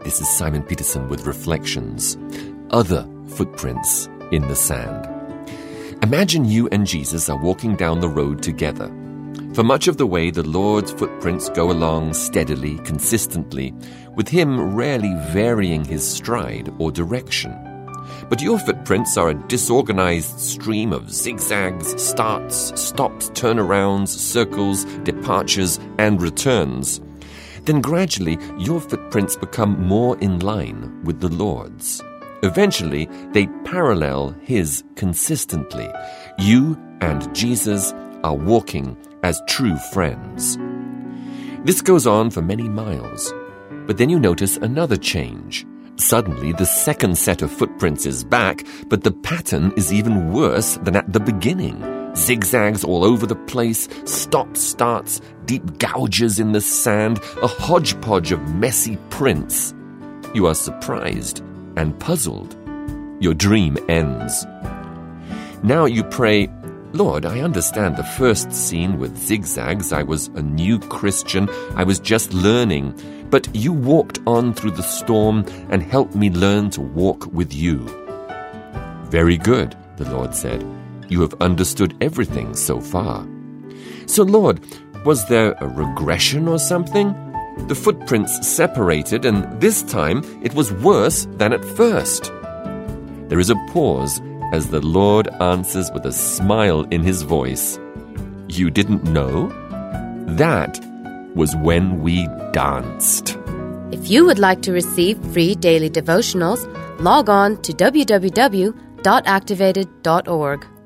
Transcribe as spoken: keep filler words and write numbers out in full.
This is Simon Peterson with Reflections. Other footprints in the sand. Imagine you and Jesus are walking down the road together. For much of the way, the Lord's footprints go along steadily, consistently, with Him rarely varying His stride or direction. But your footprints are a disorganized stream of zigzags, starts, stops, turnarounds, circles, departures, and returns. Then gradually, your footprints become more in line with the Lord's. Eventually, they parallel His consistently. You and Jesus are walking as true friends. This goes on for many miles. But then you notice another change. Suddenly, the second set of footprints is back, but the pattern is even worse than at the beginning. Zigzags all over the place, stops, starts, deep gouges in the sand, a hodgepodge of messy prints. You are surprised and puzzled. Your dream ends. Now you pray, Lord, I understand the first scene with zigzags. I was a new Christian. I was just learning. But you walked on through the storm and helped me learn to walk with you. Very good, the Lord said. You have understood everything so far. So, Lord, was there a regression or something? The footprints separated, and this time it was worse than at first. There is a pause as the Lord answers with a smile in His voice. You didn't know? That was when we danced. If you would like to receive free daily devotionals, log on to w w w dot activated dot org.